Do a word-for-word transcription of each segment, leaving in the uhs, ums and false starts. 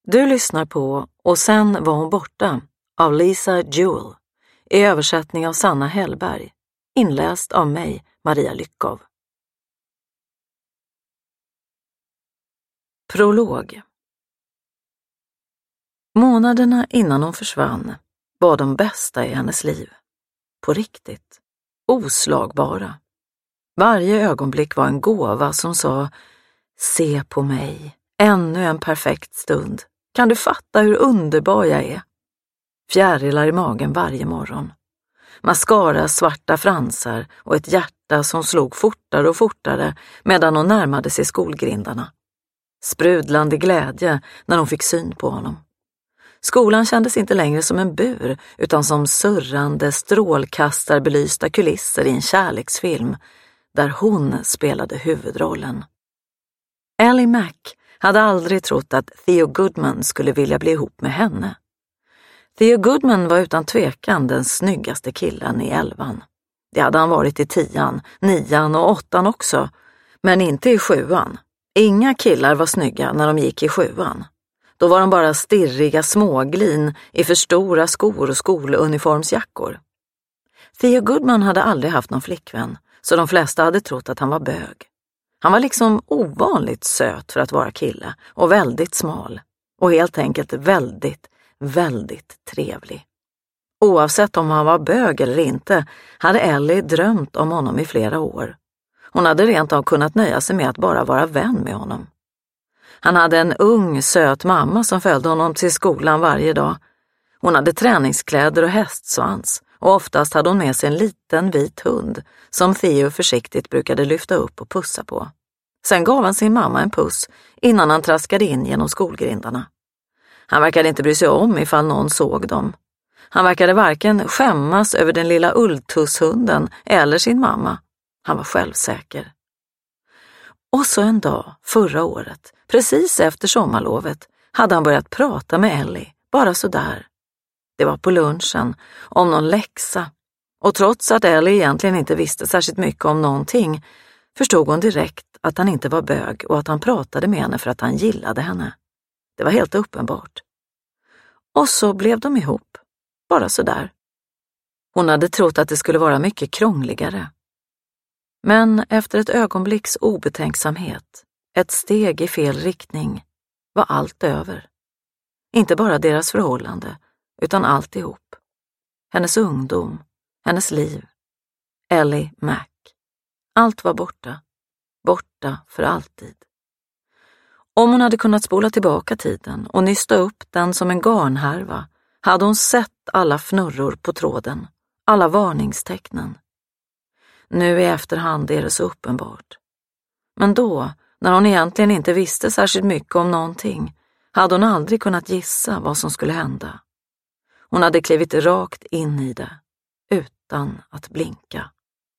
Du lyssnar på Och sen var hon borta av Lisa Jewell i översättning av Sanna Hellberg, inläst av mig, Maria Lyckov. Prolog. Månaderna innan hon försvann var de bästa i hennes liv. På riktigt. Oslagbara. Varje ögonblick var en gåva som sa: se på mig, ännu en perfekt stund. Kan du fatta hur underbar jag är? Fjärilar i magen varje morgon. Mascara, svarta fransar och ett hjärta som slog fortare och fortare medan hon närmade sig skolgrindarna. Sprudlande glädje när hon fick syn på honom. Skolan kändes inte längre som en bur utan som surrande, strålkastarbelysta kulisser i en kärleksfilm där hon spelade huvudrollen. Ellie Mac hade aldrig trott att Theo Goodman skulle vilja bli ihop med henne. Theo Goodman var utan tvekan den snyggaste killen i elvan. Det hade han varit i tian, nian och åttan också, men inte i sjuan. Inga killar var snygga när de gick i sjuan. Då var de bara stirriga småglin i för stora skor och skoluniformsjackor. Theo Goodman hade aldrig haft någon flickvän, så de flesta hade trott att han var bög. Han var liksom ovanligt söt för att vara kille och väldigt smal och helt enkelt väldigt, väldigt trevlig. Oavsett om han var bög eller inte hade Ellie drömt om honom i flera år. Hon hade rent av kunnat nöja sig med att bara vara vän med honom. Han hade en ung, söt mamma som följde honom till skolan varje dag. Hon hade träningskläder och hästsvans och oftast hade hon med sig en liten vit hund som Theo försiktigt brukade lyfta upp och pussa på. Sen gav han sin mamma en puss innan han traskade in genom skolgrindarna. Han verkade inte bry sig om ifall någon såg dem. Han verkade varken skämmas över den lilla ulltusshunden eller sin mamma. Han var självsäker. Och så en dag, förra året, precis efter sommarlovet, hade han börjat prata med Ellie, bara så där. Det var på lunchen, om någon läxa. Och trots att Ellie egentligen inte visste särskilt mycket om någonting, förstod hon direkt att han inte var bög och att han pratade med henne för att han gillade henne. Det var helt uppenbart. Och så blev de ihop, bara så där. Hon hade trott att det skulle vara mycket krångligare. Men efter ett ögonblicks obetänksamhet, ett steg i fel riktning, var allt över. Inte bara deras förhållande, utan alltihop. Hennes ungdom, hennes liv, Ellie Mac. Allt var borta, borta för alltid. Om hon hade kunnat spola tillbaka tiden och nysta upp den som en garnhärva, hade hon sett alla fnurror på tråden, alla varningstecknen. Nu i efterhand är det så uppenbart. Men då, när hon egentligen inte visste särskilt mycket om någonting, hade hon aldrig kunnat gissa vad som skulle hända. Hon hade klivit rakt in i det, utan att blinka.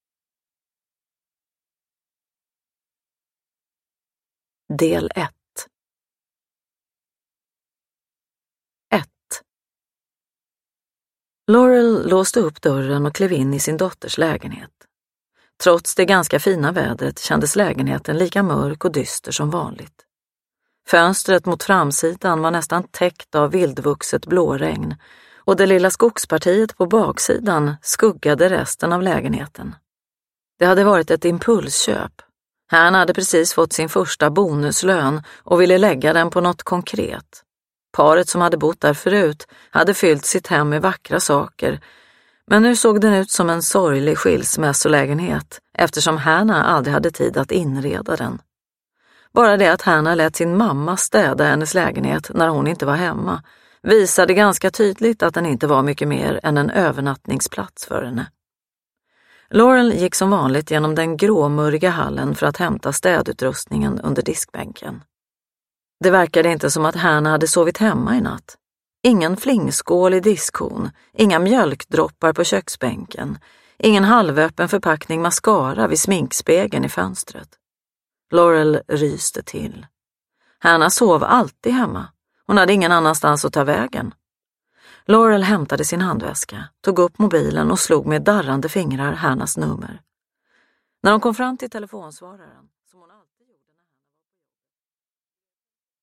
Del ett. ett. Laurel låste upp dörren och klev in i sin dotters lägenhet. Trots det ganska fina vädret kändes lägenheten lika mörk och dyster som vanligt. Fönstret mot framsidan var nästan täckt av vildvuxet blåregn och det lilla skogspartiet på baksidan skuggade resten av lägenheten. Det hade varit ett impulsköp. Han hade precis fått sin första bonuslön och ville lägga den på något konkret. Paret som hade bott där förut hade fyllt sitt hem med vackra saker, men nu såg den ut som en sorglig skilsmässolägenhet eftersom Hannah aldrig hade tid att inreda den. Bara det att Hannah lät sin mamma städa hennes lägenhet när hon inte var hemma visade ganska tydligt att den inte var mycket mer än en övernattningsplats för henne. Laurel gick som vanligt genom den gråmurriga hallen för att hämta städutrustningen under diskbänken. Det verkade inte som att Hannah hade sovit hemma i natt. Ingen flingskål i diskhon, inga mjölkdroppar på köksbänken, ingen halvöppen förpackning mascara vid sminkspegeln i fönstret. Laurel ryste till. Hannah sov alltid hemma. Hon hade ingen annanstans att ta vägen. Laurel hämtade sin handväska, tog upp mobilen och slog med darrande fingrar Hannahs nummer. När hon kom fram till telefonsvararen